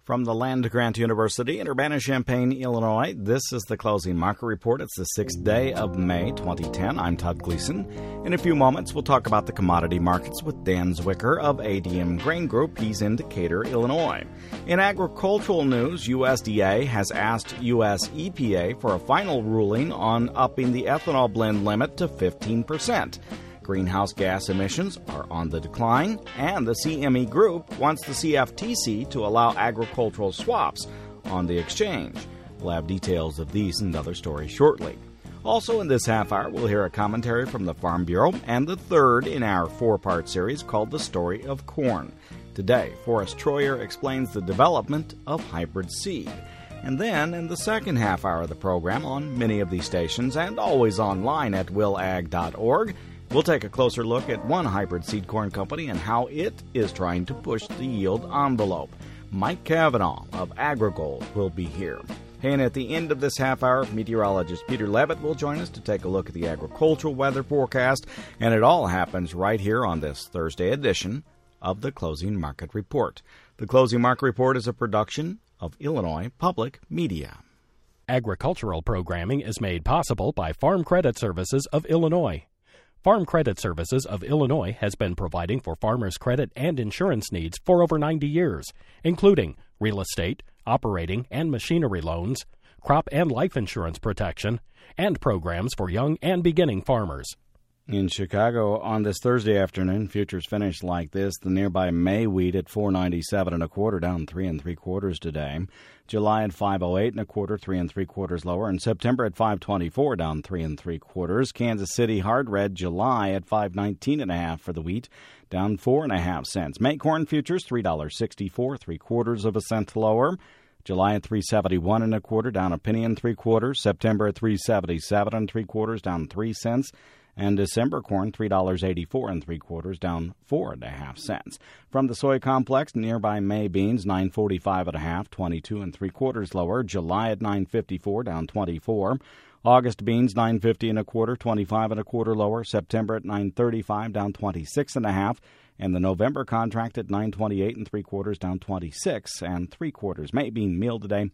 From the land-grant University in Urbana-Champaign, Illinois, this is the Closing Market Report. It's the 6th day of May, 2010. I'm Todd Gleason. In a few moments, we'll talk about the commodity markets with Dan Zwicker of ADM Grain Group. He's in Decatur, Illinois. In agricultural news, USDA has asked U.S. EPA for a final ruling on upping the ethanol blend limit to 15%. Greenhouse gas emissions are on the decline, and the CME Group wants the CFTC to allow agricultural swaps on the exchange. We'll have details of these and other stories shortly. Also in this half hour, we'll hear a commentary from the Farm Bureau and the third in our four-part series called The Story of Corn. Today, Forrest Troyer explains the development of hybrid seed. And then, in the second half hour of the program on many of these stations and always online at willag.org, we'll take a closer look at one hybrid seed corn company and how it is trying to push the yield envelope. Mike Cavanaugh of AgriGold will be here. And at the end of this half hour, meteorologist Peter Levitt will join us to take a look at the agricultural weather forecast. And it all happens right here on this Thursday edition of the Closing Market Report. The Closing Market Report is a production of Illinois Public Media. Agricultural programming is made possible by Farm Credit Services of Illinois. Farm Credit Services of Illinois has been providing for farmers' credit and insurance needs for over 90 years, including real estate, operating and machinery loans, crop and life insurance protection, and programs for young and beginning farmers. In Chicago on this Thursday afternoon, futures finished like this. The nearby May wheat at $4.97 1/4, down 3 3/4 today. July at $5.08 1/4, 3 3/4 lower. And September at $5.24, down 3 3/4. Kansas City hard red July at $5.19 1/2 for the wheat, down 4.5 cents. May corn futures $3.64, 3/4 cent lower. July at $3.71 1/4, down a penny and 3/4. September at $3.77 3/4, down 3 cents. And December corn, $3.84 3/4, down 4.5 cents. From the soy complex, nearby May beans, $9.45 1/2, 22 3/4 lower. July at $9.54, down 24. August beans, $9.50 1/4, 25 1/4 lower. September at $9.35, down 26 1/2. And the November contract at $9.28 3/4, down 26 3/4. May bean meal today,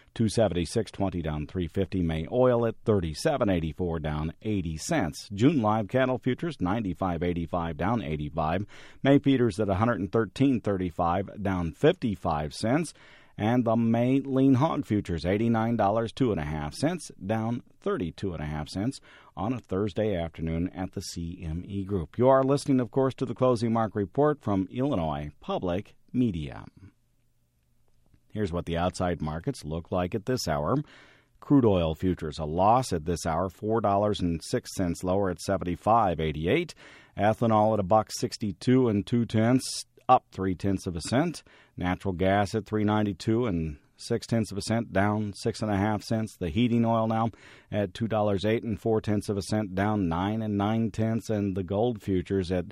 $2.7620, down 3.50. May oil at $37.84, down 80 cents. June live cattle futures $95.85, down 85. May feeders at $113.35, down 55 cents. And the May lean hog futures $89 2.5 down 32.5 cents on a Thursday afternoon at the CME Group. You are listening, of course, to the Closing Market Report from Illinois Public Media. Here's what the outside markets look like at this hour. Crude oil futures, a loss at this hour, $4.06 lower at $75.88. Ethanol at $1.62 2/10, up 0.3 cents. Natural gas at $3.92 0.6 down 6.5 cents. The heating oil now at $2.08 4/10, down 9 9/10, and the gold futures at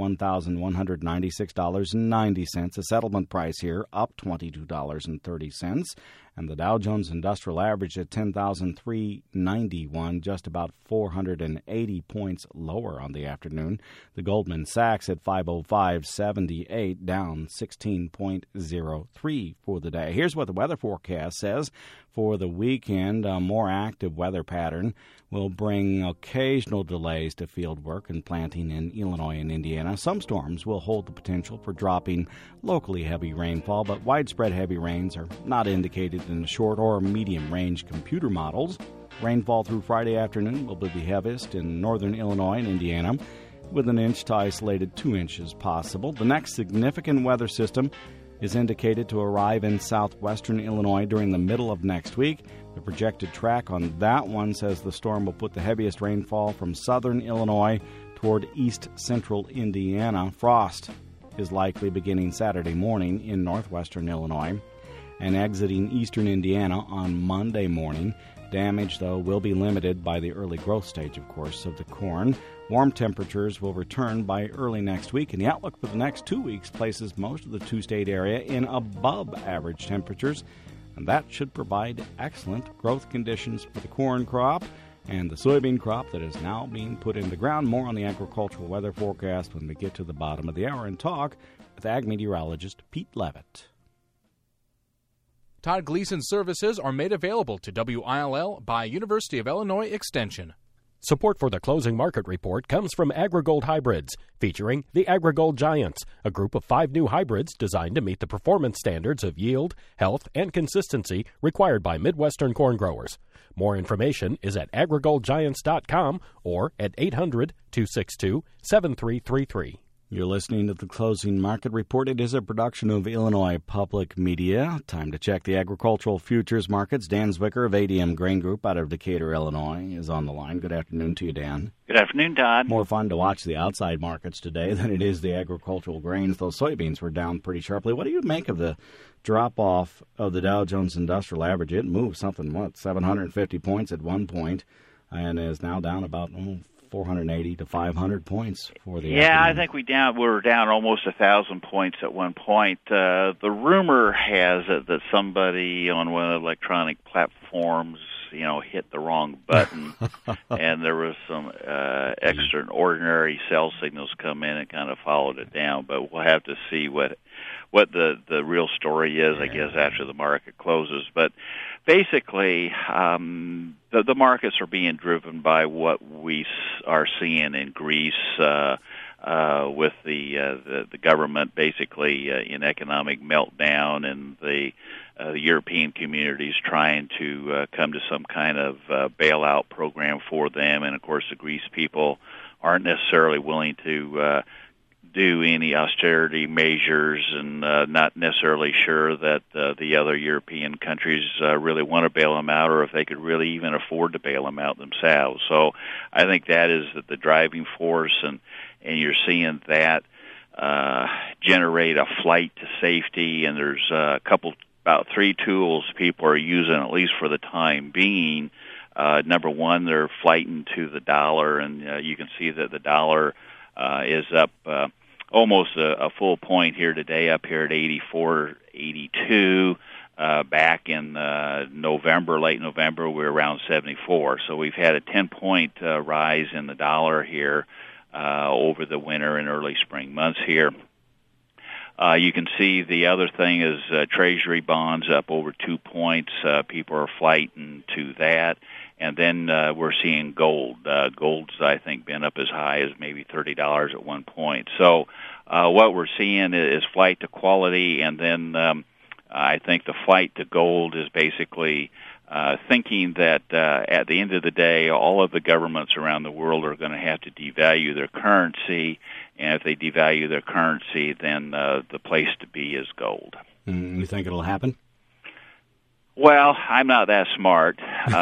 $1,196.90. A settlement price here up $22.30, and the Dow Jones Industrial Average at 10,391, just about 480 points lower on the afternoon. The Goldman Sachs at 505.78, down 16.03 for the day. Here's what the weather forecast says for the weekend. A more active weather pattern will bring occasional delays to field work and planting in Illinois and Indiana. Some storms will hold the potential for dropping locally heavy rainfall, but widespread heavy rains are not indicated in the short or medium range computer models. Rainfall through Friday afternoon will be the heaviest in northern Illinois and Indiana, with an inch to isolated 2 inches possible. The next significant weather system is indicated to arrive in southwestern Illinois during the middle of next week. The projected track on that one says the storm will put the heaviest rainfall from southern Illinois toward east central Indiana. Frost is likely beginning Saturday morning in northwestern Illinois and exiting eastern Indiana on Monday morning. Damage, though, will be limited by the early growth stage, of course, of the corn. Warm temperatures will return by early next week, and the outlook for the next 2 weeks places most of the two-state area in above-average temperatures, and that should provide excellent growth conditions for the corn crop and the soybean crop that is now being put in the ground. More on the agricultural weather forecast when we get to the bottom of the hour and talk with ag meteorologist Pete Levitt. Todd Gleason services are made available to WILL by University of Illinois Extension. Support for the closing market report comes from AgriGold Hybrids, featuring the AgriGold Giants, a group of 5 new hybrids designed to meet the performance standards of yield, health, and consistency required by Midwestern corn growers. More information is at agrigoldgiants.com or at 800-262-7333. You're listening to the Closing Market Report. It is a production of Illinois Public Media. Time to check the agricultural futures markets. Dan Zwicker of ADM Grain Group out of Decatur, Illinois, is on the line. Good afternoon to you, Dan. Good afternoon, Todd. More fun to watch the outside markets today than it is the agricultural grains. Those soybeans were down pretty sharply. What do you make of the drop-off of the Dow Jones Industrial Average? It moved something, 750 points at one point and is now down about 480 to 500 points for the afternoon. I think we were down almost 1,000 points at one point. The rumor has it that somebody on one of the electronic platforms, hit the wrong button, and there was some extraordinary sell signals come in and kind of followed it down. But we'll have to see what the real story is, I guess, after the market closes. But basically, the markets are being driven by what we are seeing in Greece with the government basically in economic meltdown, and the European communities trying to come to some kind of bailout program for them. And, of course, the Greece people aren't necessarily willing to do any austerity measures, and not necessarily sure that the other European countries really want to bail them out, or if they could really even afford to bail them out themselves. So I think that is the driving force, and you're seeing that generate a flight to safety, and there's about 3 tools people are using, at least for the time being. Number one, they're flighting to the dollar, and you can see that the dollar is up almost a full point here today, up here at 84.82. Back in late November, we were around 74. So we've had a 10-point rise in the dollar here over the winter and early spring months here. You can see the other thing is Treasury bonds up over 2 points. People are flighting to that. And then we're seeing gold. Gold's, I think, been up as high as maybe $30 at one point. So what we're seeing is flight to quality, and then I think the flight to gold is basically thinking that at the end of the day, all of the governments around the world are going to have to devalue their currency, and if they devalue their currency, then the place to be is gold. You think it'll happen? Well, I'm not that smart.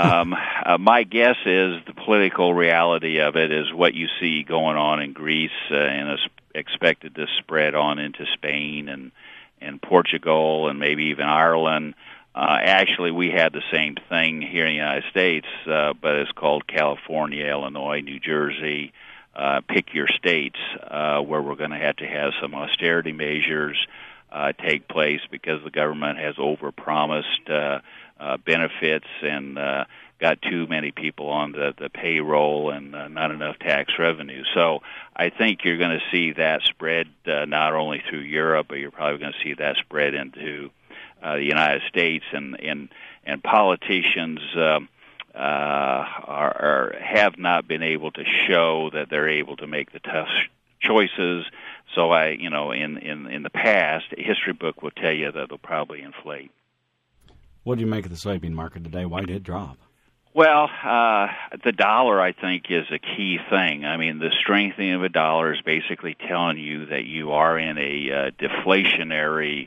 My guess is the political reality of it is what you see going on in Greece and is expected to spread on into Spain and Portugal and maybe even Ireland. Actually, we had the same thing here in the United States, but it's called California, Illinois, New Jersey. Pick your states where we're going to have some austerity measures take place because the government has overpromised benefits and got too many people on the payroll and not enough tax revenue. So I think you're going to see that spread not only through Europe, but you're probably going to see that spread into the United States, and politicians have not been able to show that they're able to make the tough choices. So in the past, a history book will tell you that they'll probably inflate. What do you make of the soybean market today? Why did it drop? Well, the dollar, I think, is a key thing. I mean, the strengthening of a dollar is basically telling you that you are in a deflationary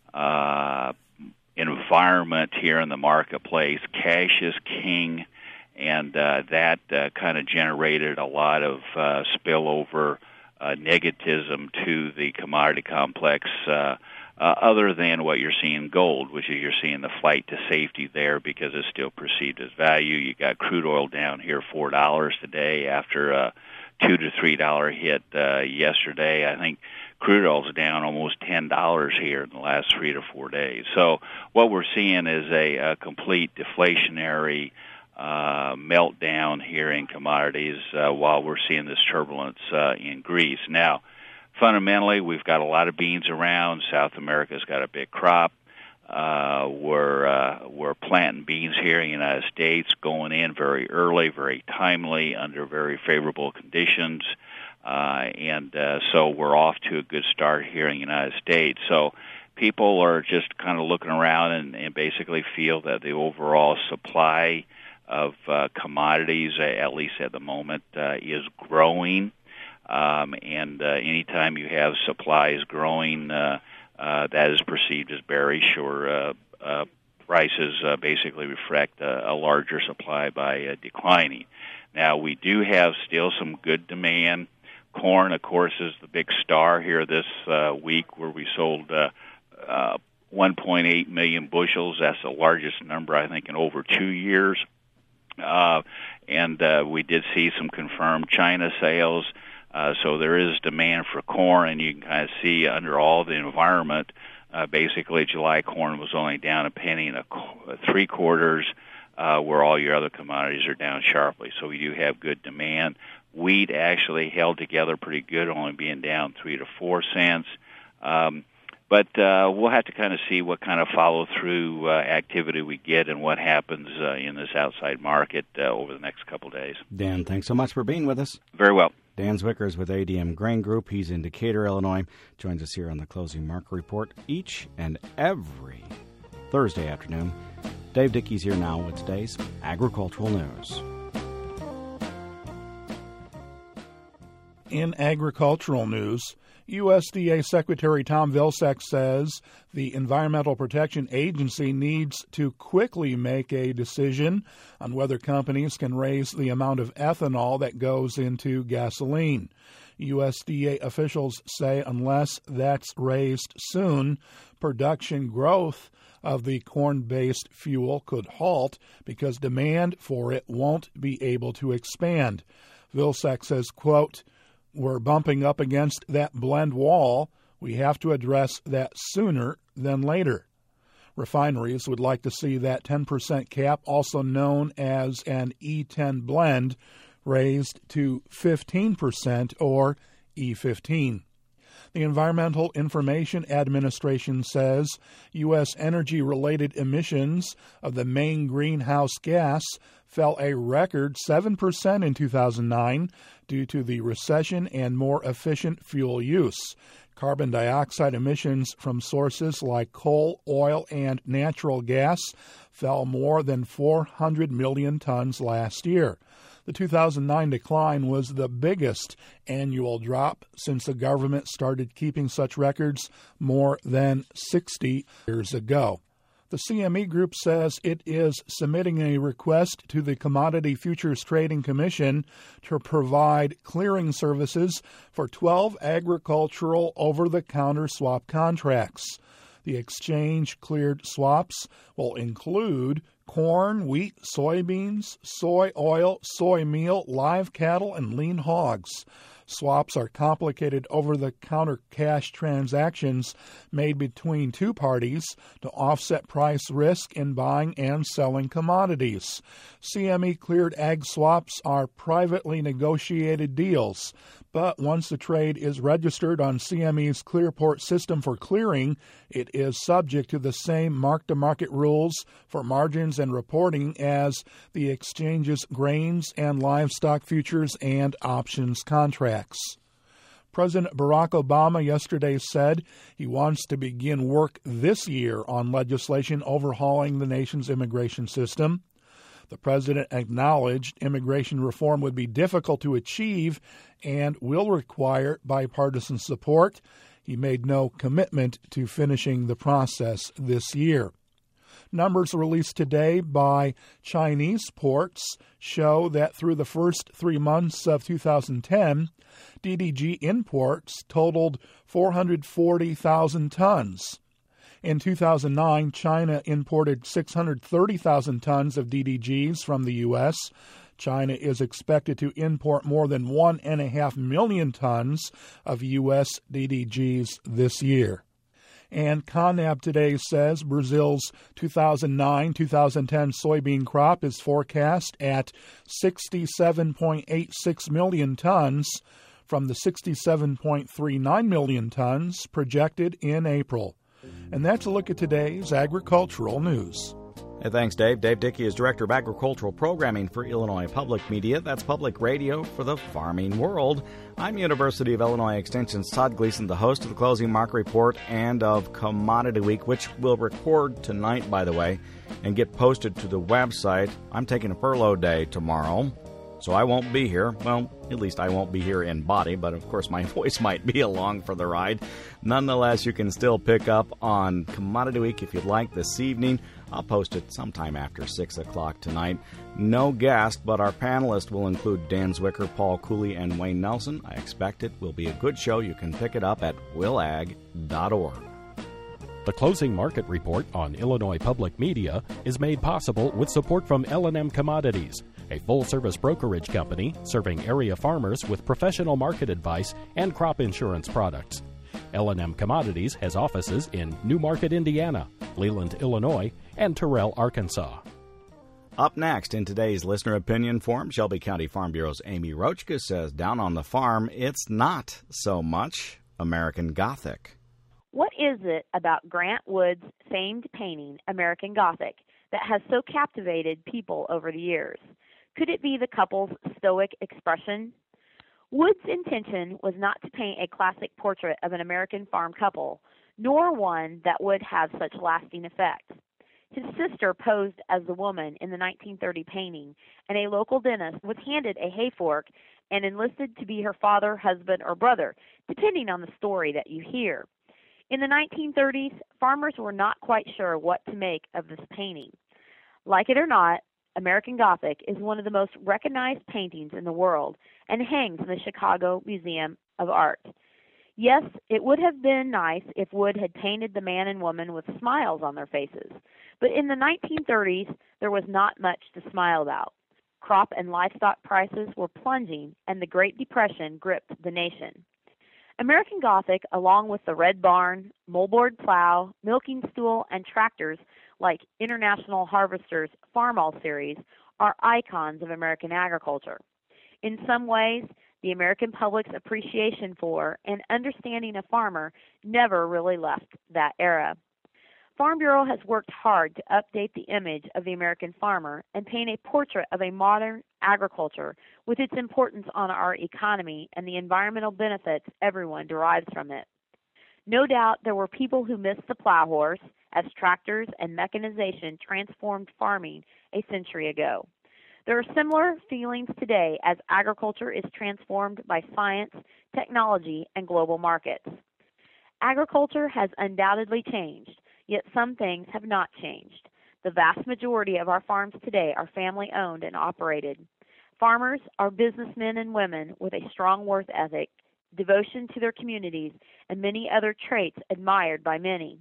environment here in the marketplace. Cash is king, and that kind of generated a lot of spillover negativism to the commodity complex, other than what you're seeing in gold, which is you're seeing the flight to safety there because it's still perceived as value. You got crude oil down here $4 today after a $2 to $3 hit yesterday. I think crude oil's down almost $10 here in the last 3 to 4 days. So what we're seeing is a complete deflationary meltdown here in commodities while we're seeing this turbulence in Greece. Now, fundamentally, we've got a lot of beans around. South America's got a big crop. we're planting beans here in the United States, going in very early, very timely, under very favorable conditions, and so we're off to a good start here in the United States. So people are just kind of looking around and basically feel that the overall supply of commodities, at least at the moment, is growing. And anytime you have supplies growing, that is perceived as bearish, or prices basically reflect a larger supply by declining. Now, we do have still some good demand. Corn, of course, is the big star here this week, where we sold 1.8 million bushels. That's the largest number, I think, in over 2 years. And we did see some confirmed China sales. So there is demand for corn, and you can kind of see under all the environment, basically July corn was only down a penny and 3/4, where all your other commodities are down sharply. So we do have good demand. Wheat actually held together pretty good, only being down 3 to 4 cents. But we'll have to kind of see what kind of follow-through activity we get and what happens in this outside market over the next couple of days. Dan, thanks so much for being with us. Very well. Dan Zwicker is with ADM Grain Group. He's in Decatur, Illinois. Joins us here on the Closing Market Report each and every Thursday afternoon. Dave Dickey's here now with today's agricultural news. In agricultural news, USDA Secretary Tom Vilsack says the Environmental Protection Agency needs to quickly make a decision on whether companies can raise the amount of ethanol that goes into gasoline. USDA officials say unless that's raised soon, production growth of the corn-based fuel could halt because demand for it won't be able to expand. Vilsack says, quote, "We're bumping up against that blend wall. We have to address that sooner than later." Refineries would like to see that 10% cap, also known as an E10 blend, raised to 15% or E15. The Environmental Information Administration says U.S. energy-related emissions of the main greenhouse gas fell a record 7% in 2009 due to the recession and more efficient fuel use. Carbon dioxide emissions from sources like coal, oil, and natural gas fell more than 400 million tons last year. The 2009 decline was the biggest annual drop since the government started keeping such records more than 60 years ago. The CME Group says it is submitting a request to the Commodity Futures Trading Commission to provide clearing services for 12 agricultural over-the-counter swap contracts. The exchange-cleared swaps will include corn, wheat, soybeans, soy oil, soy meal, live cattle, and lean hogs. Swaps are complicated over-the-counter cash transactions made between two parties to offset price risk in buying and selling commodities. CME-cleared ag swaps are privately negotiated deals, but once the trade is registered on CME's Clearport system for clearing, it is subject to the same mark-to-market rules for margins and reporting as the exchange's grains and livestock futures and options contracts. President Barack Obama yesterday said he wants to begin work this year on legislation overhauling the nation's immigration system. The president acknowledged immigration reform would be difficult to achieve and will require bipartisan support. He made no commitment to finishing the process this year. Numbers released today by Chinese ports show that through the first 3 months of 2010, DDG imports totaled 440,000 tons. In 2009, China imported 630,000 tons of DDGs from the U.S. China is expected to import more than 1.5 million tons of U.S. DDGs this year. And Conab today says Brazil's 2009-2010 soybean crop is forecast at 67.86 million tons from the 67.39 million tons projected in April. And that's a look at today's agricultural news. Hey, thanks, Dave. Dave Dickey is Director of Agricultural Programming for Illinois Public Media. That's public radio for the farming world. I'm University of Illinois Extension's Todd Gleason, the host of the Closing Market Report and of Commodity Week, which we'll record tonight, by the way, and get posted to the website. I'm taking a furlough day tomorrow, so I won't be here. Well, at least I won't be here in body, but of course my voice might be along for the ride. Nonetheless, you can still pick up on Commodity Week if you'd like this evening. I'll post it sometime after 6 o'clock tonight. No guest, but our panelists will include Dan Zwicker, Paul Cooley, and Wayne Nelson. I expect it will be a good show. You can pick it up at willag.org. The Closing Market Report on Illinois Public Media is made possible with support from L&M Commodities, a full-service brokerage company serving area farmers with professional market advice and crop insurance products. L&M Commodities has offices in New Market, Indiana, Leland, Illinois, and Terrell, Arkansas. Up next in today's Listener Opinion Forum, Shelby County Farm Bureau's Amy Rochka says down on the farm, it's not so much American Gothic. What is it about Grant Wood's famed painting, American Gothic, that has so captivated people over the years? Could it be the couple's stoic expression? Wood's intention was not to paint a classic portrait of an American farm couple, nor one that would have such lasting effect. His sister posed as the woman in the 1930 painting, and a local dentist was handed a hay fork and enlisted to be her father, husband, or brother, depending on the story that you hear. In the 1930s, farmers were not quite sure what to make of this painting. Like it or not, American Gothic is one of the most recognized paintings in the world and hangs in the Chicago Museum of Art. Yes, it would have been nice if Wood had painted the man and woman with smiles on their faces, but in the 1930s, there was not much to smile about. Crop and livestock prices were plunging, and the Great Depression gripped the nation. American Gothic, along with the Red Barn, moldboard plow, milking stool, and tractors like International Harvester's Farmall series, are icons of American agriculture. In some ways, the American public's appreciation for and understanding of farmer never really left that era. Farm Bureau has worked hard to update the image of the American farmer and paint a portrait of a modern agriculture with its importance on our economy and the environmental benefits everyone derives from it. No doubt there were people who missed the plow horse as tractors and mechanization transformed farming a century ago. There are similar feelings today as agriculture is transformed by science, technology, and global markets. Agriculture has undoubtedly changed, yet some things have not changed. The vast majority of our farms today are family-owned and operated. Farmers are businessmen and women with a strong work ethic, devotion to their communities, and many other traits admired by many.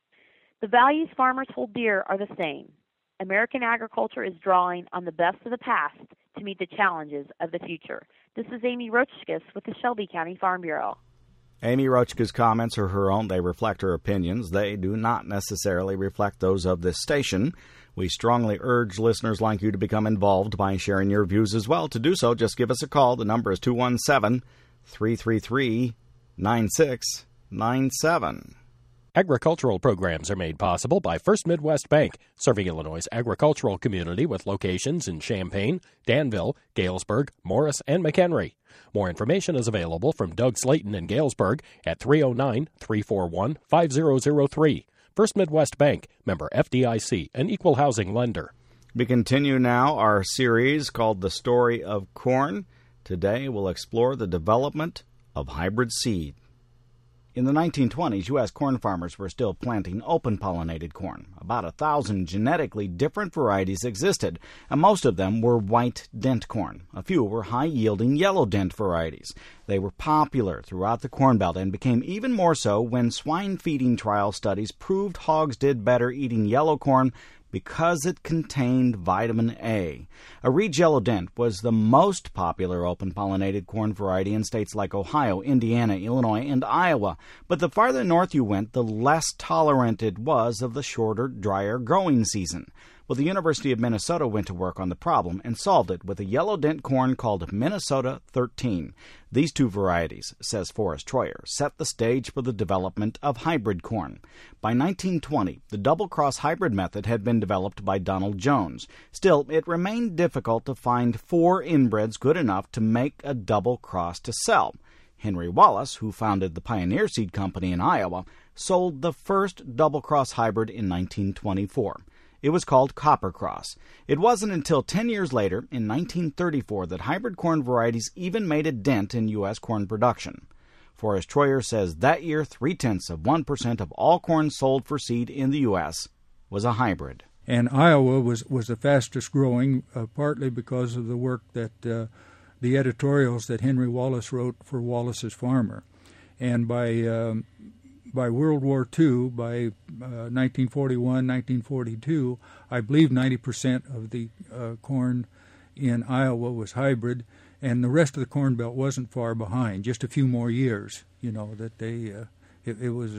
The values farmers hold dear are the same. American agriculture is drawing on the best of the past to meet the challenges of the future. This is Amy Rochkis with the Shelby County Farm Bureau. Amy Rochka's comments are her own. They reflect her opinions. They do not necessarily reflect those of this station. We strongly urge listeners like you to become involved by sharing your views as well. To do so, just give us a call. The number is 217-333-9697. Agricultural programs are made possible by First Midwest Bank, serving Illinois' agricultural community with locations in Champaign, Danville, Galesburg, Morris, and McHenry. More information is available from Doug Slayton in Galesburg at 309-341-5003. First Midwest Bank, member FDIC, an equal housing lender. We continue now our series called The Story of Corn. Today we'll explore the development of hybrid seed. In the 1920s, U.S. corn farmers were still planting open-pollinated corn. About 1,000 genetically different varieties existed, and most of them were white dent corn. A few were high-yielding yellow dent varieties. They were popular throughout the Corn Belt and became even more so when swine feeding trial studies proved hogs did better eating yellow corn because it contained vitamin A. A Reed's Yellow Dent was the most popular open-pollinated corn variety in states like Ohio, Indiana, Illinois, and Iowa. But the farther north you went, the less tolerant it was of the shorter, drier growing season. Well, the University of Minnesota went to work on the problem and solved it with a yellow dent corn called Minnesota 13. These two varieties, says Forrest Troyer, set the stage for the development of hybrid corn. By 1920, the double-cross hybrid method had been developed by Donald Jones. Still, it remained difficult to find 4 inbreds good enough to make a double cross to sell. Henry Wallace, who founded the Pioneer Seed Company in Iowa, sold the first double-cross hybrid in 1924. It was called Copper Cross. It wasn't until 10 years later, in 1934, that hybrid corn varieties even made a dent in U.S. corn production. Forrest Troyer says that year, 0.3% of all corn sold for seed in the U.S. was a hybrid. And Iowa was the fastest growing, partly because of the work that the editorials that Henry Wallace wrote for Wallace's Farmer. And by World War II, by 1941, 1942, I believe 90% of the corn in Iowa was hybrid, and the rest of the Corn Belt wasn't far behind. Just a few more years, that they. It was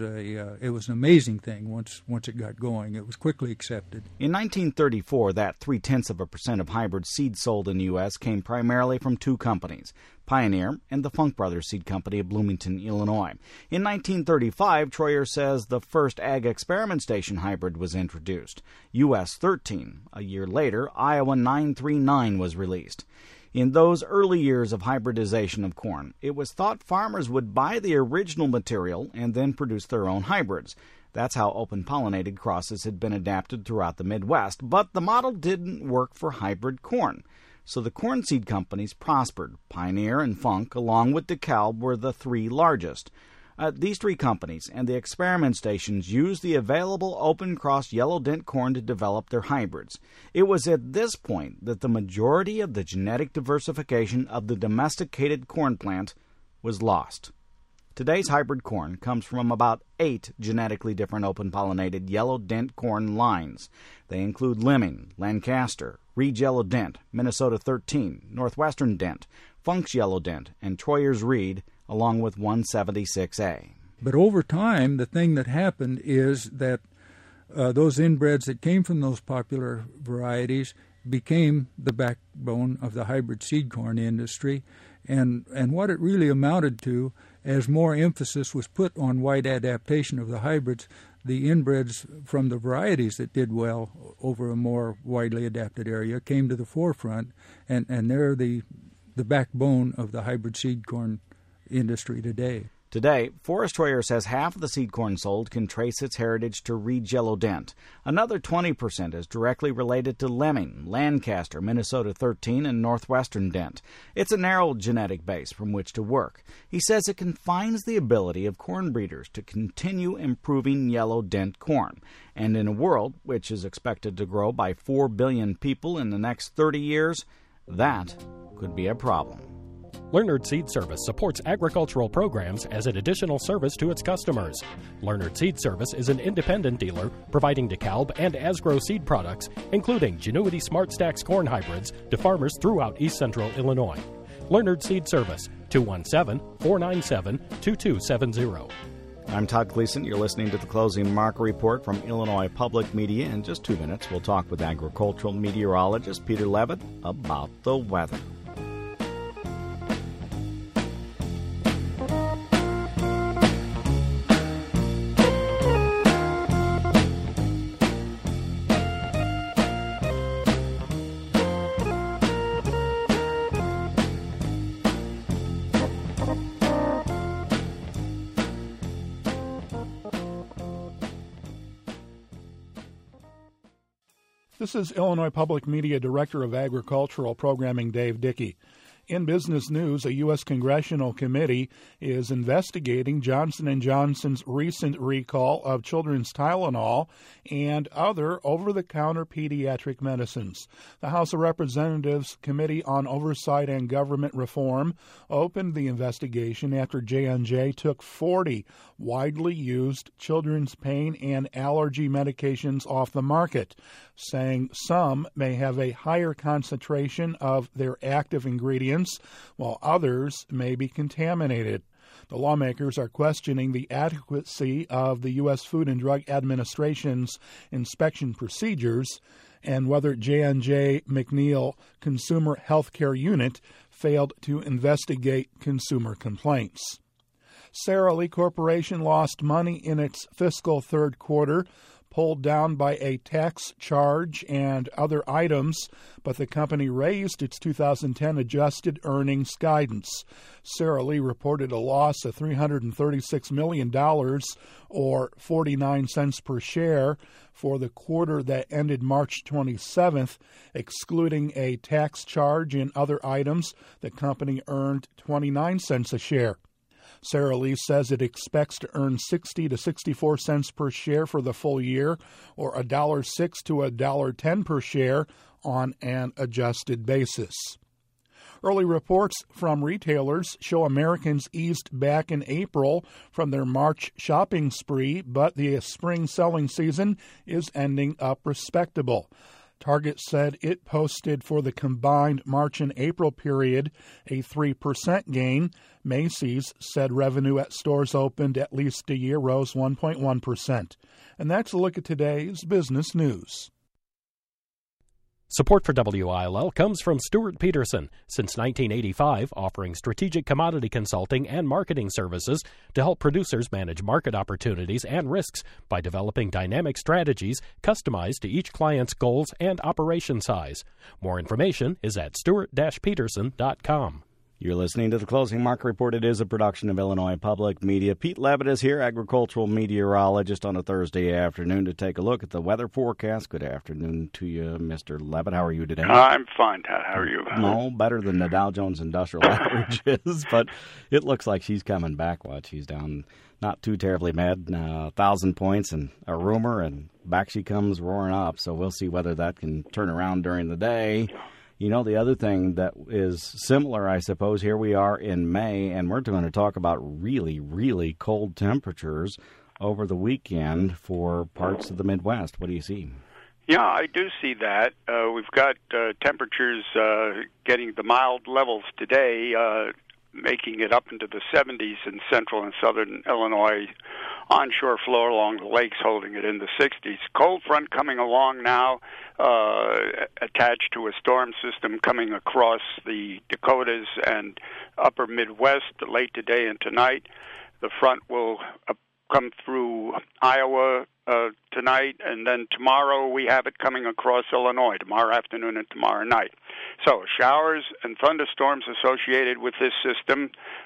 an amazing thing once it got going. It was quickly accepted. In 1934, that 0.3% of hybrid seed sold in the U.S. came primarily from 2 companies, Pioneer and the Funk Brothers Seed Company of Bloomington, Illinois. In 1935, Troyer says the first Ag Experiment Station hybrid was introduced, U.S. 13. A year later, Iowa 939 was released. In those early years of hybridization of corn, it was thought farmers would buy the original material and then produce their own hybrids. That's how open-pollinated crosses had been adapted throughout the Midwest, but the model didn't work for hybrid corn. So the corn seed companies prospered. Pioneer and Funk, along with DeKalb, were the 3 largest. These 3 companies and the experiment stations used the available open-cross yellow dent corn to develop their hybrids. It was at this point that the majority of the genetic diversification of the domesticated corn plant was lost. Today's hybrid corn comes from about 8 genetically different open-pollinated yellow dent corn lines. They include Lemming, Lancaster, Reed's Yellow Dent, Minnesota 13, Northwestern Dent, Funk's Yellow Dent, and Troyer's Reed, along with 176A. But over time, the thing that happened is that those inbreds that came from those popular varieties became the backbone of the hybrid seed corn industry. And what it really amounted to, as more emphasis was put on wide adaptation of the hybrids, the inbreds from the varieties that did well over a more widely adapted area came to the forefront, and they're the backbone of the hybrid seed corn industry today. Today, Forrest Troyer says half of the seed corn sold can trace its heritage to Reed's Yellow Dent. Another 20% is directly related to Lemming, Lancaster, Minnesota 13, and Northwestern Dent. It's a narrow genetic base from which to work. He says it confines the ability of corn breeders to continue improving yellow dent corn. And in a world which is expected to grow by 4 billion people in the next 30 years, that could be a problem. Leonard Seed Service supports agricultural programs as an additional service to its customers. Leonard Seed Service is an independent dealer providing DeKalb and Asgrow seed products, including Genuity Smart Stacks corn hybrids, to farmers throughout East Central Illinois. Leonard Seed Service, 217-497-2270. I'm Todd Gleason. You're listening to the Closing Market Report from Illinois Public Media. In just 2 minutes, we'll talk with agricultural meteorologist Peter Levitt about the weather. This is Illinois Public Media Director of Agricultural Programming Dave Dickey. In business news, a U.S. congressional committee is investigating Johnson & Johnson's recent recall of children's Tylenol and other over-the-counter pediatric medicines. The House of Representatives Committee on Oversight and Government Reform opened the investigation after J&J took 40 widely used children's pain and allergy medications off the market, saying some may have a higher concentration of their active ingredients, while others may be contaminated. The lawmakers are questioning the adequacy of the U.S. Food and Drug Administration's inspection procedures and whether J&J McNeil Consumer Healthcare Unit failed to investigate consumer complaints. Sara Lee Corporation lost money in its fiscal third quarter, pulled down by a tax charge and other items, but the company raised its 2010 adjusted earnings guidance. Sara Lee reported a loss of $336 million, or 49 cents per share, for the quarter that ended March 27th. Excluding a tax charge and other items, the company earned 29 cents a share. Sara Lee says it expects to earn 60 to 64 cents per share for the full year, or $1.06 to $1.10 per share on an adjusted basis. Early reports from retailers show Americans eased back in April from their March shopping spree, but the spring selling season is ending up respectable. Target said it posted for the combined March and April period a 3% gain. Macy's said revenue at stores opened at least a year rose 1.1%. And that's a look at today's business news. Support for WILL comes from Stuart Peterson, since 1985, offering strategic commodity consulting and marketing services to help producers manage market opportunities and risks by developing dynamic strategies customized to each client's goals and operation size. More information is at stuart-peterson.com. You're listening to the Closing Market Report. It is a production of Illinois Public Media. Pete Levitt is here, agricultural meteorologist, on a Thursday afternoon to take a look at the weather forecast. Good afternoon to you, Mr. Levitt. How are you today? I'm fine, Todd. How are you? No, better than the Dow Jones Industrial Average is, but it looks like she's coming back. What? She's down not too terribly bad, 1,000 points and a rumor, and back she comes roaring up. So we'll see whether that can turn around during the day. You know, the other thing that is similar, I suppose, here we are in May, and we're going to talk about really, really cold temperatures over the weekend for parts of the Midwest. What do you see? Yeah, I do see that. We've got temperatures getting the mild levels today, making it up into the 70s in central and southern Illinois. Onshore flow along the lakes holding it in the 60s. Cold front coming along now, attached to a storm system coming across the Dakotas and upper Midwest late today and tonight. The front will come through Iowa tonight, and then tomorrow we have it coming across Illinois, tomorrow afternoon and tomorrow night. So showers and thunderstorms associated with this system,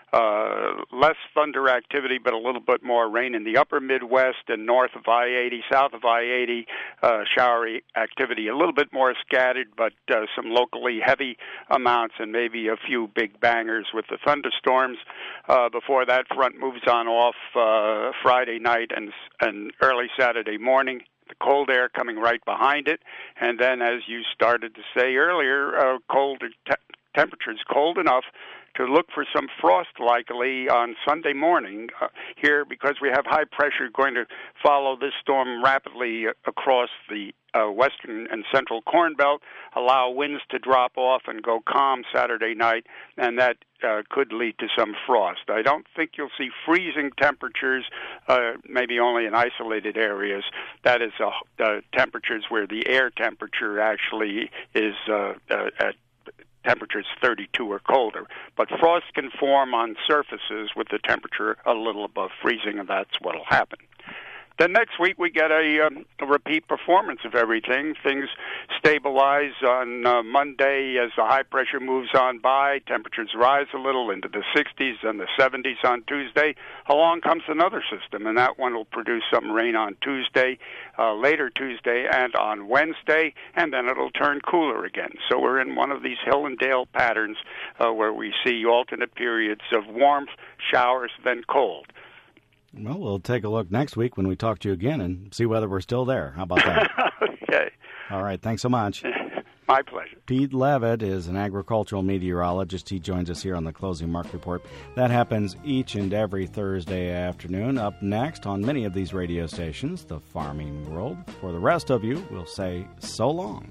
less thunder activity, but a little bit more rain in the upper Midwest and north of I-80, south of I-80, showery activity, a little bit more scattered, but some locally heavy amounts and maybe a few big bangers with the thunderstorms before that front moves on off Friday night and early Saturday morning. The cold air coming right behind it, and then, as you started to say earlier, temperatures cold enough to look for some frost likely on Sunday morning here, because we have high pressure going to follow this storm rapidly across the western and central Corn Belt, allow winds to drop off and go calm Saturday night, and that could lead to some frost. I don't think you'll see freezing temperatures, maybe only in isolated areas. That is temperatures where the air temperature actually is at temperatures 32 or colder. But frost can form on surfaces with the temperature a little above freezing, and that's what will happen. Then next week we get a repeat performance of everything. Things stabilize on Monday as the high pressure moves on by. Temperatures rise a little into the 60s and the 70s on Tuesday. Along comes another system, and that one will produce some rain on Tuesday, later Tuesday, and on Wednesday, and then it'll turn cooler again. So we're in one of these hill and dale patterns where we see alternate periods of warmth, showers, then cold. Well, we'll take a look next week when we talk to you again and see whether we're still there. How about that? Okay. All right. Thanks so much. My pleasure. Pete Levitt is an agricultural meteorologist. He joins us here on the Closing Market Report. That happens each and every Thursday afternoon. Up next on many of these radio stations, The Farming World. For the rest of you, we'll say so long.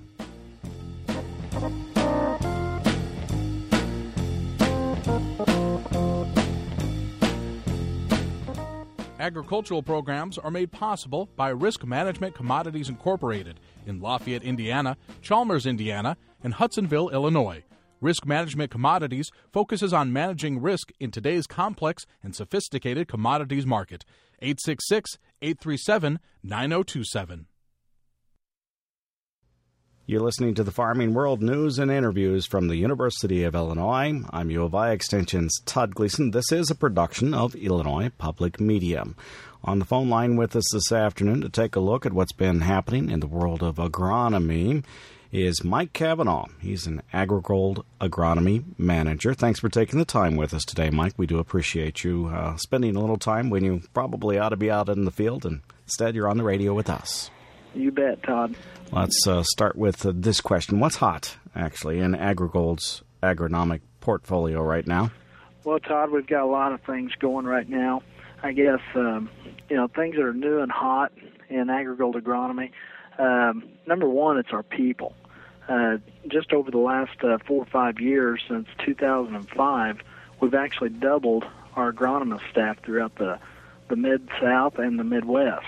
agricultural programs are made possible by Risk Management Commodities Incorporated in Lafayette, Indiana, Chalmers, Indiana, and Hudsonville, Illinois. Risk Management Commodities focuses on managing risk in today's complex and sophisticated commodities market. 866-837-9027. You're listening to the Farming World News and interviews from the University of Illinois. I'm U of I Extension's Todd Gleason. This is a production of Illinois Public Media. On the phone line with us this afternoon to take a look at what's been happening in the world of agronomy is Mike Cavanaugh. He's an AgriGold agronomy manager. Thanks for taking the time with us today, Mike. We do appreciate you spending a little time when you probably ought to be out in the field, and instead you're on the radio with us. You bet, Todd. Let's start with this question. What's hot, actually, in AgriGold's agronomic portfolio right now? Well, Todd, we've got a lot of things going right now. I guess, things that are new and hot in AgriGold agronomy. Number one, it's our people. Just over the last 4 or 5 years, since 2005, we've actually doubled our agronomist staff throughout the Mid-South and the Midwest.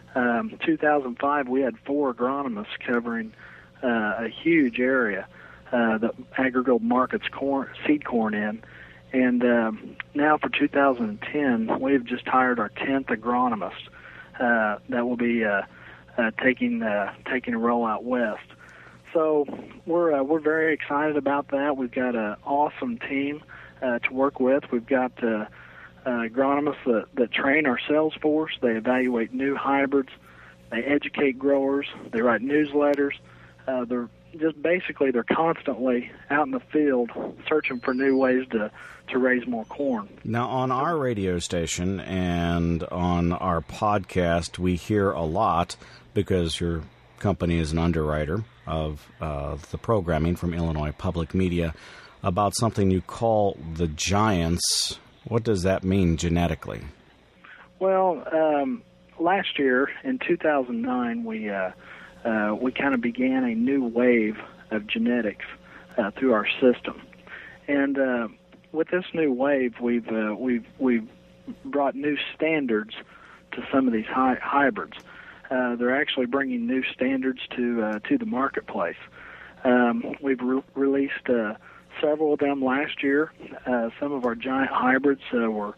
2005, we had 4 agronomists covering a huge area that AgriGold markets seed corn in. And now for 2010, we've just hired our 10th agronomist that will be taking a role out west. So we're very excited about that. We've got an awesome team to work with. We've got agronomists that train our sales force. They evaluate new hybrids. They educate growers. They write newsletters. They're constantly out in the field searching for new ways to raise more corn. Now, on our radio station and on our podcast, we hear a lot, because your company is an underwriter of the programming from Illinois Public Media, about something you call the giants. What does that mean genetically? Well, last year in 2009, we kind of began a new wave of genetics through our system, and with this new wave, we've brought new standards to some of these hybrids. They're actually bringing new standards to the marketplace. We've released several of them last year. Some of our giant hybrids were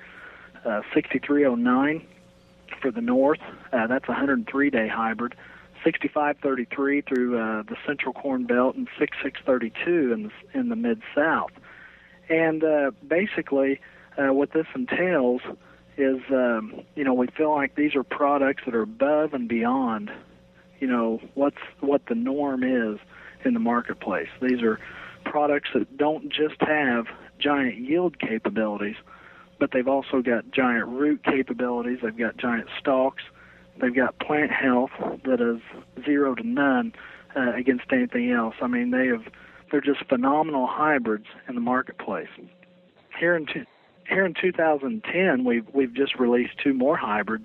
6309 for the north. That's a 103-day hybrid. 6533 through the Central Corn Belt, and 6632 in the Mid-South. And basically, what this entails is, we feel like these are products that are above and beyond, what the norm is in the marketplace. These are products that don't just have giant yield capabilities, but they've also got giant root capabilities. They've got giant stalks. They've got plant health that is 0 to none against anything else. I mean, they're just phenomenal hybrids in the marketplace. Here in 2010, we've just released 2 more hybrids,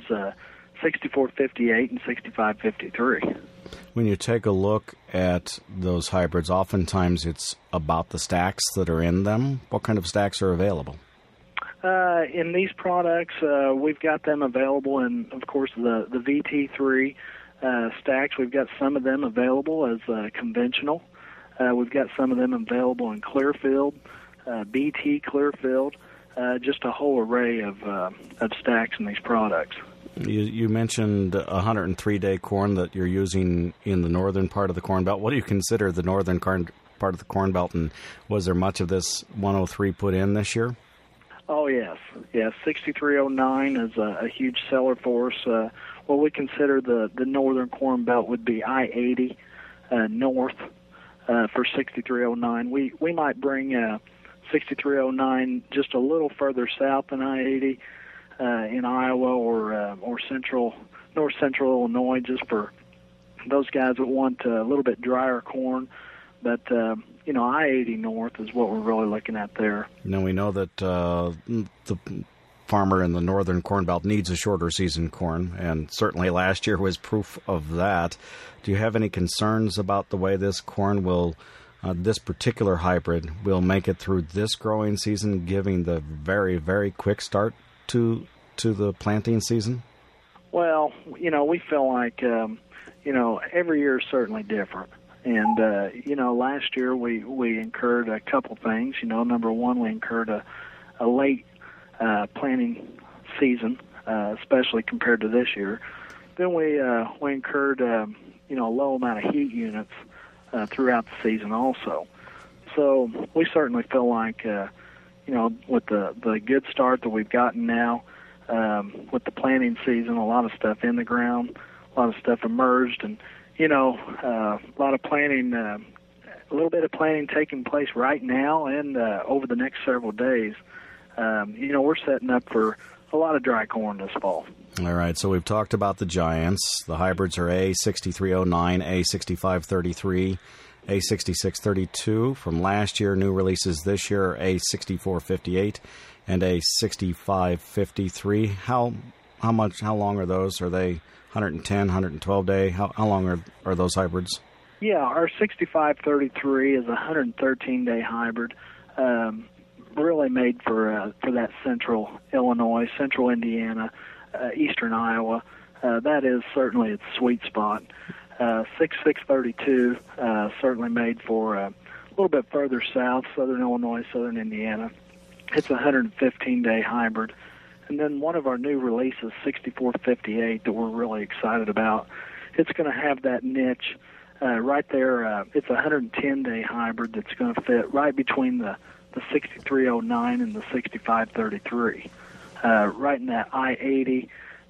6458 and 6553. When you take a look at those hybrids, oftentimes it's about the stacks that are in them. What kind of stacks are available? In these products, we've got them available in, of course, the VT3 stacks. We've got some of them available as conventional. We've got some of them available in Clearfield, BT Clearfield, just a whole array of stacks in these products. You mentioned 103-day corn that you're using in the northern part of the Corn Belt. What do you consider the northern part of the Corn Belt, and was there much of this 103 put in this year? Oh, yes. 6309 is a huge seller for us. What we consider the northern Corn Belt would be I-80 north for 6309. We might bring 6309 just a little further south than I-80 in Iowa or north central Illinois, just for those guys that want a little bit drier corn. But, I-80 north is what we're really looking at there. Now, we know that the farmer in the northern Corn Belt needs a shorter season corn, and certainly last year was proof of that. Do you have any concerns about the way this corn will, this particular hybrid, will make it through this growing season, giving the very, very quick start to to the planting season? Well, we feel like, every year is certainly different. And, last year we incurred a couple things. Number one, we incurred a late planting season, especially compared to this year. Then we incurred, a low amount of heat units throughout the season also. So we certainly feel like, with the good start that we've gotten now, with the planting season, a lot of stuff in the ground, a lot of stuff emerged, and, a lot of planting, a little bit of planting taking place right now and over the next several days. We're setting up for a lot of dry corn this fall. All right, so we've talked about the giants. The hybrids are A6309, A6533, A6632. From last year, new releases this year are A6458 and A6553. How long are those? Are they 110, 112 day? How long are those hybrids? Yeah, our 6533 is a 113-day hybrid, really made for that central Illinois, central Indiana, eastern Iowa. That is certainly its sweet spot. 6632, certainly made for a little bit further south, southern Illinois, southern Indiana. It's a 115-day hybrid. And then one of our new releases, 6458, that we're really excited about, it's going to have that niche right there. It's a 110-day hybrid that's going to fit right between the 6309 and the 6533, right in that I-80,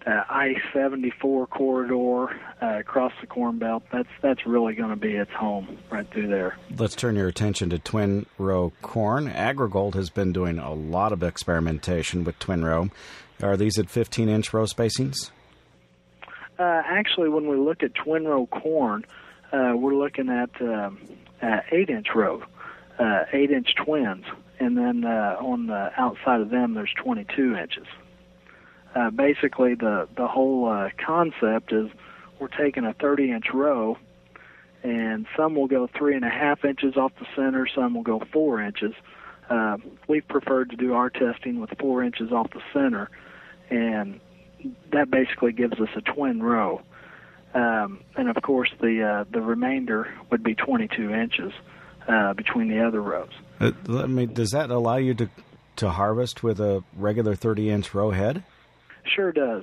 I-74 corridor across the Corn Belt. That's really going to be its home right through there. Let's turn your attention to twin row corn. AgriGold has been doing a lot of experimentation with twin row. Are these at 15-inch row spacings? Actually, when we look at twin row corn, we're looking at 8-inch row, 8-inch twins, and then on the outside of them, there's 22 inches. Basically, the whole concept is we're taking a 30-inch row, and some will go 3.5 inches off the center, some will go 4 inches. We've preferred to do our testing with 4 inches off the center, and that basically gives us a twin row. And of course, the remainder would be 22 inches between the other rows. Does that allow you to harvest with a regular 30-inch row head? Sure does.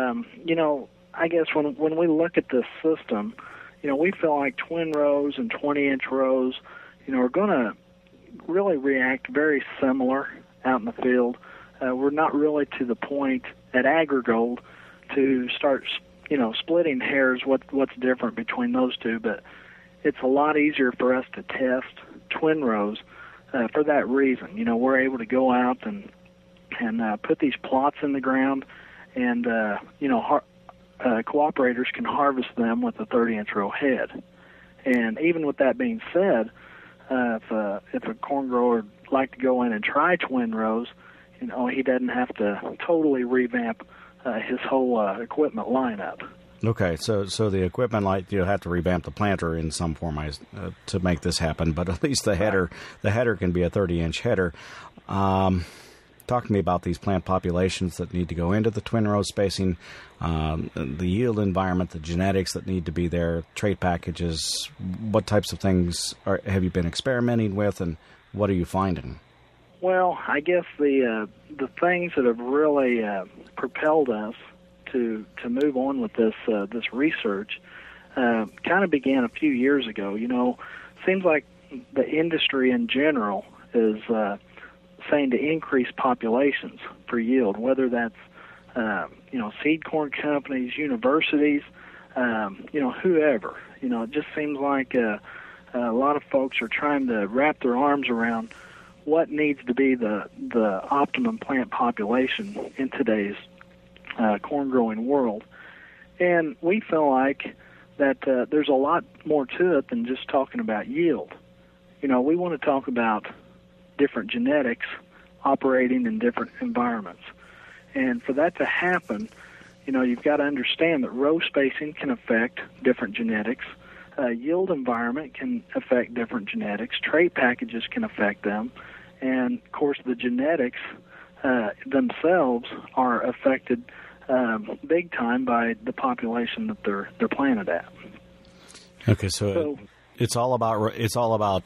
I guess when we look at this system, we feel like twin rows and 20-inch rows, are going to really react very similar out in the field. We're not really to the point at AgriGold to start, splitting hairs, what's different between those two, but it's a lot easier for us to test twin rows for that reason. We're able to go out and put these plots in the ground, and cooperators can harvest them with a 30-inch row head. And even with that being said, if a corn grower would like to go in and try twin rows, he doesn't have to totally revamp his whole equipment lineup. Okay, so the equipment, you'll have to revamp the planter in some form to make this happen, but at least the header can be a 30-inch header. Talk to me about these plant populations that need to go into the twin row spacing, the yield environment, the genetics that need to be there, trait packages. What types of things have you been experimenting with, and what are you finding? Well, I guess the things that have really propelled us to move on with this research kind of began a few years ago. Seems like the industry in general is saying to increase populations for yield, whether that's seed corn companies, universities, whoever. It just seems like a lot of folks are trying to wrap their arms around what needs to be the optimum plant population in today's corn growing world. And we feel like that there's a lot more to it than just talking about yield. We want to talk about different genetics operating in different environments. And for that to happen, you've got to understand that row spacing can affect different genetics. Yield environment can affect different genetics. Trait packages can affect them. And, of course, the genetics themselves are affected big time by the population that they're planted at. Okay, so it's all about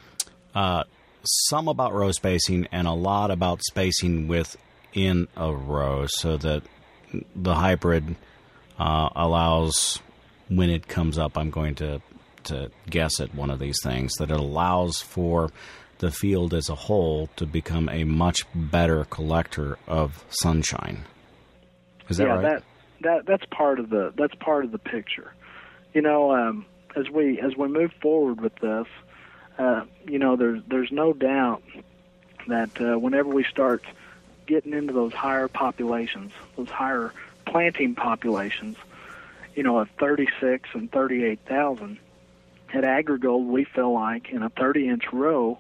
some about row spacing and a lot about spacing within a row, so that the hybrid allows, when it comes up, I'm going to guess at one of these things, that it allows for the field as a whole to become a much better collector of sunshine. Is that right? That's part of the picture. You know, as we move forward with this, you know, there's no doubt that whenever we start getting into those higher populations, those higher planting populations, you know, of 36 and 38,000, at AgriGold we feel like in a 30-inch row,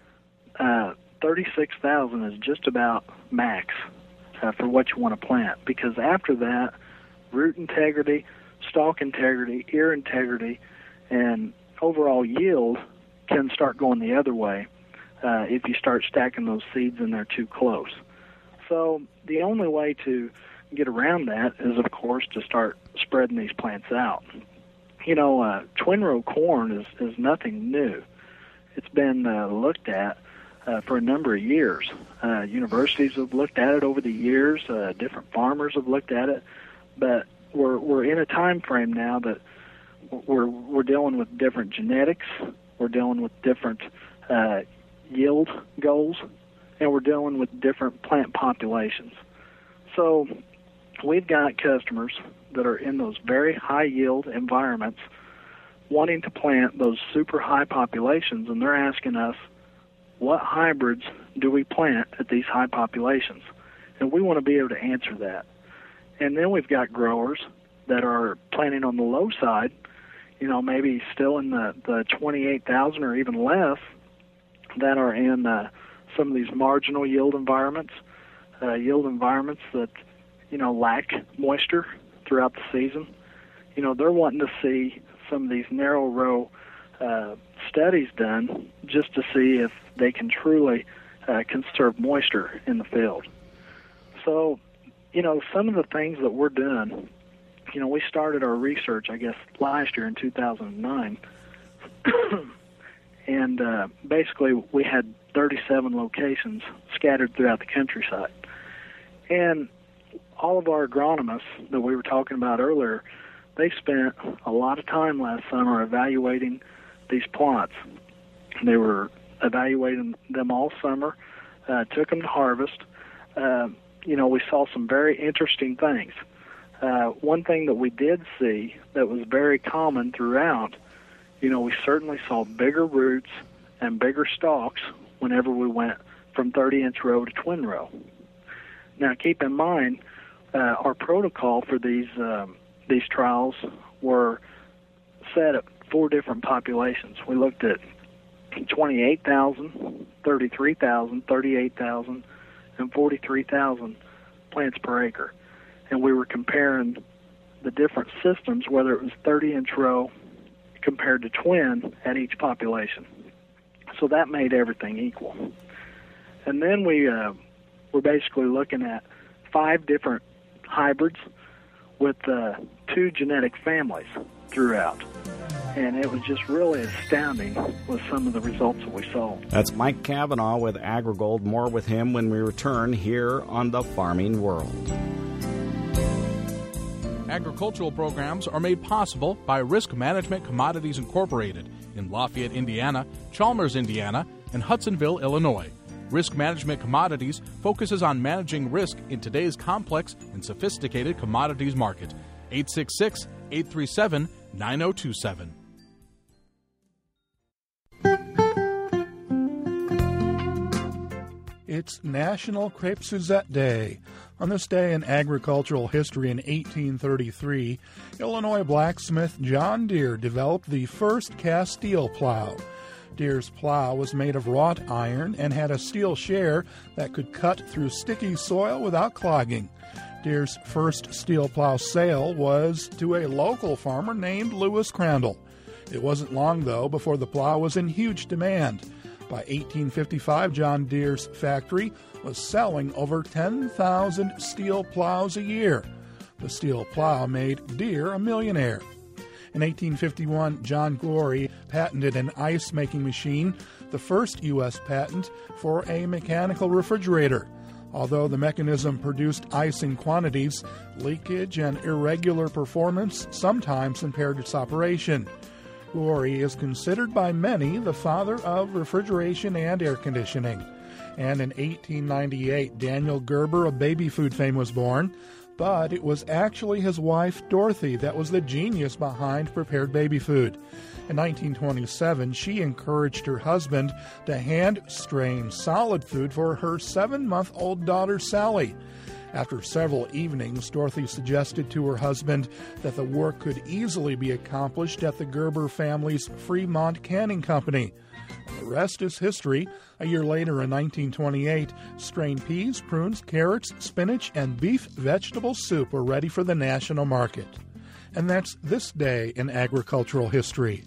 36,000 is just about max for what you want to plant, because after that, root integrity, stalk integrity, ear integrity, and overall yield can start going the other way if you start stacking those seeds in there too close. So the only way to get around that is, of course, to start spreading these plants out. You know, twin row corn is nothing new. It's been looked at for a number of years. Universities have looked at it over the years. Different farmers have looked at it, but we're in a time frame now that we're dealing with different genetics. We're dealing with different yield goals, and we're dealing with different plant populations. So we've got customers that are in those very high yield environments wanting to plant those super high populations, and they're asking us, what hybrids do we plant at these high populations? And we want to be able to answer that. And then we've got growers that are planting on the low side, you know, maybe still in the 28,000 or even less, that are in some of these marginal yield environments that, you know, lack moisture throughout the season. You know, they're wanting to see some of these narrow row studies done just to see if they can truly conserve moisture in the field. So, you know, some of the things that we're doing, you know, we started our research, I guess, last year in 2009, and basically we had 37 locations scattered throughout the countryside. And all of our agronomists that we were talking about earlier, they spent a lot of time last summer evaluating these plots. They were evaluating them all summer, took them to harvest. You know, we saw some very interesting things. One thing that we did see that was very common throughout, you know, we certainly saw bigger roots and bigger stalks whenever we went from 30-inch row to twin row. Now, keep in mind, our protocol for these trials were set at 4 different populations. We looked at 28,000, 33,000, 38,000, and 43,000 plants per acre. And we were comparing the different systems, whether it was 30-inch row compared to twin at each population. So that made everything equal. And then we're basically looking at 5 different hybrids with 2 genetic families throughout. And it was just really astounding with some of the results that we saw. That's Mike Cavanaugh with AgriGold. More with him when we return here on The Farming World. Agricultural programs are made possible by Risk Management Commodities Incorporated in Lafayette, Indiana, Chalmers, Indiana, and Hudsonville, Illinois. Risk Management Commodities focuses on managing risk in today's complex and sophisticated commodities market. 866-837-9027. It's National Crepe Suzette Day. On this day in agricultural history in 1833, Illinois blacksmith John Deere developed the first cast steel plow. Deere's plow was made of wrought iron and had a steel share that could cut through sticky soil without clogging. Deere's first steel plow sale was to a local farmer named Lewis Crandall. It wasn't long, though, before the plow was in huge demand. By 1855, John Deere's factory was selling over 10,000 steel plows a year. The steel plow made Deere a millionaire. In 1851, John Glory patented an ice-making machine, the first U.S. patent for a mechanical refrigerator. Although the mechanism produced ice in quantities, leakage and irregular performance sometimes impaired its operation. Glory is considered by many the father of refrigeration and air conditioning. And in 1898, Daniel Gerber of baby food fame was born, but it was actually his wife, Dorothy, that was the genius behind prepared baby food. In 1927, she encouraged her husband to hand-strain solid food for her 7-month-old daughter, Sally. After several evenings, Dorothy suggested to her husband that the work could easily be accomplished at the Gerber family's Fremont Canning Company. The rest is history. A year later, in 1928, strained peas, prunes, carrots, spinach, and beef vegetable soup were ready for the national market. And that's this day in agricultural history.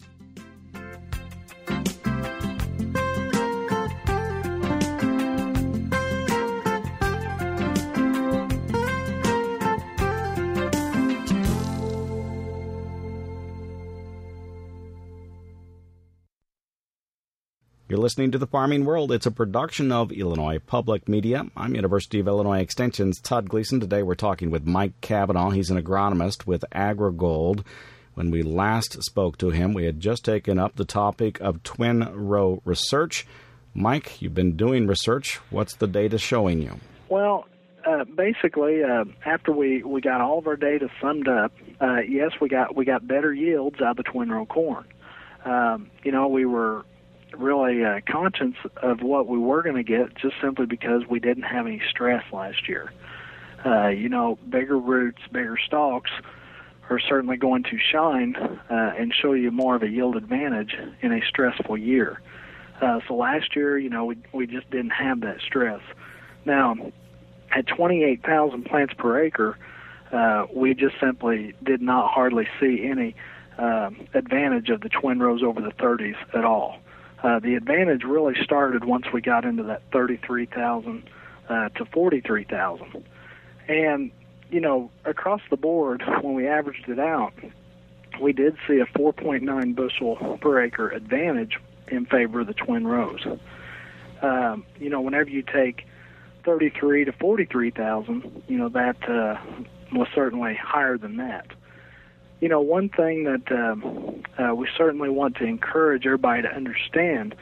You're listening to The Farming World. It's a production of Illinois Public Media. I'm University of Illinois Extension's Todd Gleason. Today we're talking with Mike Cavanaugh. He's an agronomist with AgriGold. When we last spoke to him, we had just taken up the topic of twin row research. Mike, you've been doing research. What's the data showing you? Well, basically, after we got all of our data summed up, yes, we got better yields out of the twin row corn. We were really conscious of what we were going to get just simply because we didn't have any stress last year. Bigger roots, bigger stalks are certainly going to shine and show you more of a yield advantage in a stressful year. So last year, we just didn't have that stress. Now, at 28,000 plants per acre, we just simply did not hardly see any advantage of the twin rows over the 30s at all. The advantage really started once we got into that 33,000 to 43,000. And, across the board, when we averaged it out, we did see a 4.9 bushel per acre advantage in favor of the twin rows. Whenever you take 33 to 43,000, that was certainly higher than that. One thing that we certainly want to encourage everybody to understand,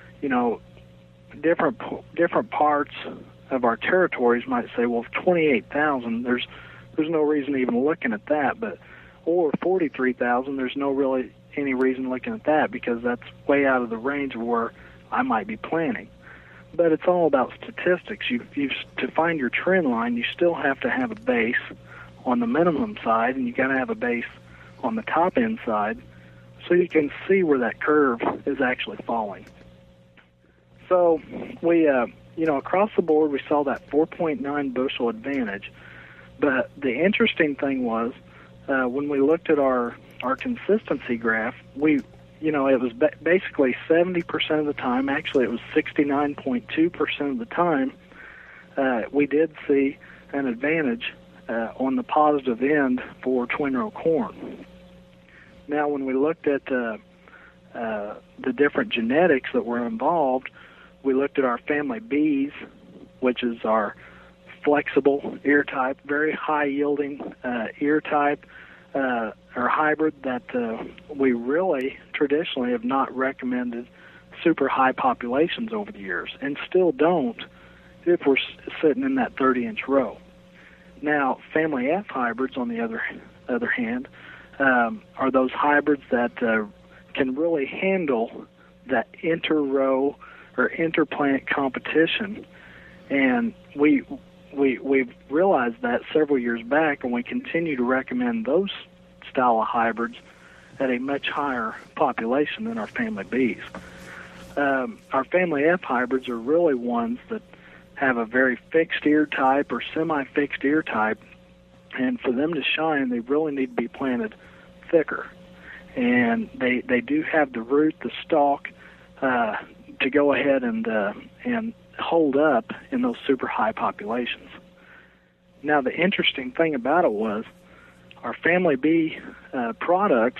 different parts of our territories might say, well, 28,000, there's no reason even looking at that, or 43,000, there's no really any reason looking at that because that's way out of the range of where I might be planting. But it's all about statistics. To find your trend line, you still have to have a base on the minimum side, and you got to have a base on the top end side so you can see where that curve is actually falling. So we, across the board, we saw that 4.9 bushel advantage. But the interesting thing was when we looked at our consistency graph, it was basically 70% of the time, actually it was 69.2% of the time, we did see an advantage on the positive end for twin row corn. Now, when we looked at the different genetics that were involved, we looked at our family Bs, which is our flexible ear type, very high-yielding ear type, or hybrid that we really traditionally have not recommended super high populations over the years, and still don't if we're sitting in that 30-inch row. Now, family F hybrids, on the other hand, are those hybrids that can really handle that inter-row or interplant competition, and we've realized that several years back, and we continue to recommend those style of hybrids at a much higher population than our family Bs. Our family F hybrids are really ones that have a very fixed ear type or semi-fixed ear type, and for them to shine, they really need to be planted thicker. And they do have the root, the stalk, to go ahead and hold up in those super high populations. Now, the interesting thing about it was our Family B products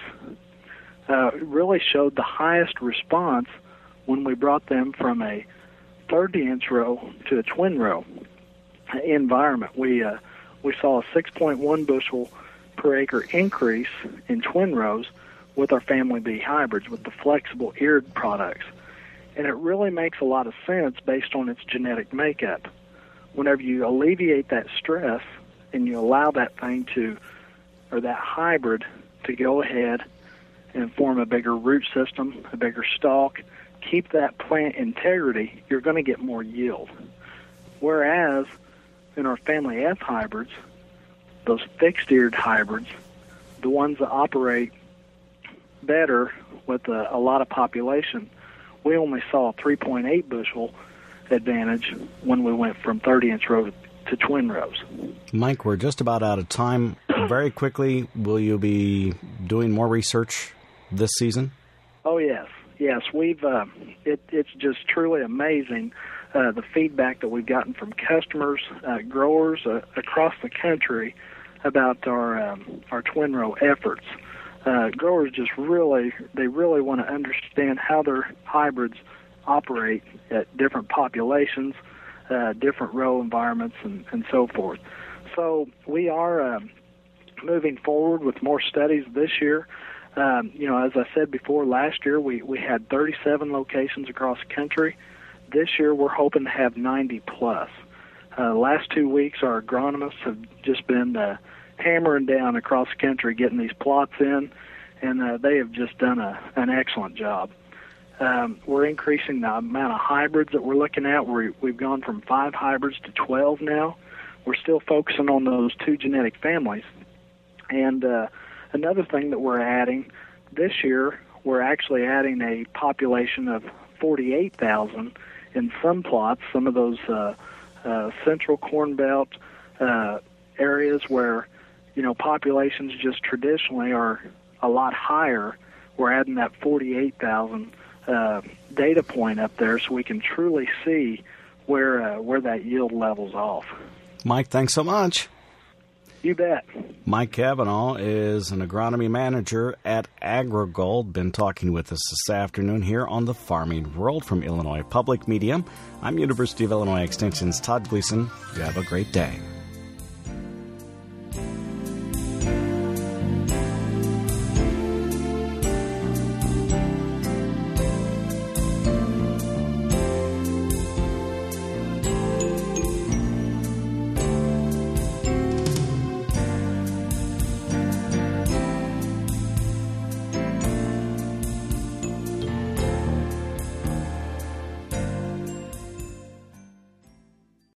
really showed the highest response when we brought them from a 30-inch row to a twin row environment. We saw a 6.1 bushel per acre increase in twin rows with our Family B hybrids, with the flexible eared products. And it really makes a lot of sense based on its genetic makeup. Whenever you alleviate that stress and you allow that thing or that hybrid to go ahead and form a bigger root system, a bigger stalk, keep that plant integrity, you're going to get more yield. Whereas in our Family F hybrids, those fixed-eared hybrids, the ones that operate better with a lot of population, we only saw a 3.8 bushel advantage when we went from 30-inch row to twin rows. Mike, we're just about out of time. Very quickly, will you be doing more research this season? Oh, yes. Yes, it's just truly amazing the feedback that we've gotten from customers, growers across the country about our twin row efforts. Growers really want to understand how their hybrids operate at different populations, different row environments, and so forth. So we are moving forward with more studies this year. As I said before, last year we had 37 locations across the country. This year we're hoping to have 90 plus. Last 2 weeks our agronomists have just been hammering down across the country getting these plots in, and they have just done an excellent job. We're increasing the amount of hybrids that we're looking at. We've gone from 5 hybrids to 12 now. We're still focusing on those 2 genetic families. And another thing that we're adding this year, we're actually adding a population of 48,000 in some plots, some of those central Corn Belt areas where, populations just traditionally are a lot higher. We're adding that 48,000 data point up there so we can truly see where that yield level's off. Mike, thanks so much. You bet. Mike Cavanaugh is an agronomy manager at AgriGold. Been talking with us this afternoon here on the Farming World from Illinois Public Media. I'm University of Illinois Extension's Todd Gleason. You have a great day.